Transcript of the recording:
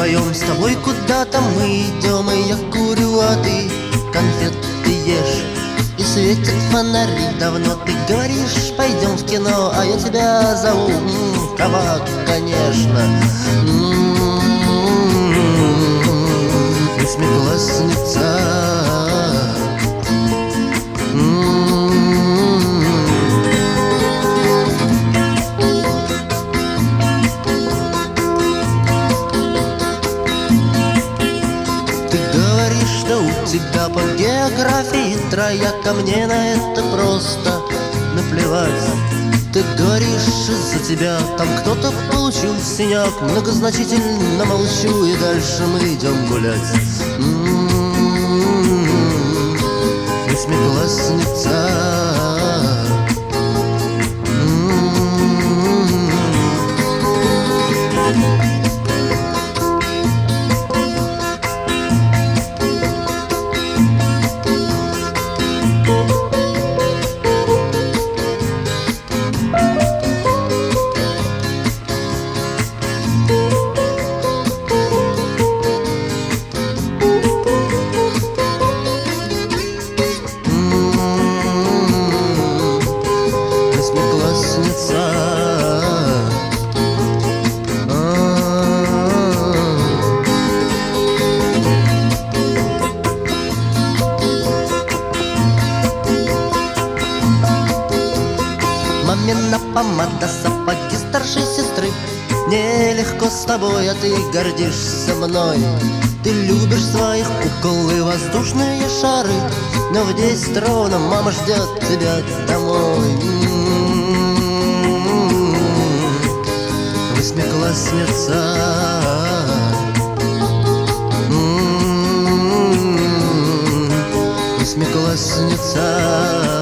вдвоем с тобой куда-то мы идем, и я курю, а ты конфеты ешь. И светят фонари, давно ты говоришь, пойдем в кино, а я тебя зову в кабак, конечно. Восьмиклассница. Ты говоришь, что у тебя по географии трояк, а мне на это просто наплевать. Ты говоришь, из-за тебя там кто-то получил синяк. Многозначительно молчу, и дальше мы идем гулять. Восьмиклассница. Мамина помада, сапоги старшей сестры. Нелегко с тобой, а ты гордишься мной. Ты любишь своих кукол и воздушные шары, но в 10 ровно мама ждет тебя домой. Восьмиклассница. Восьмиклассница.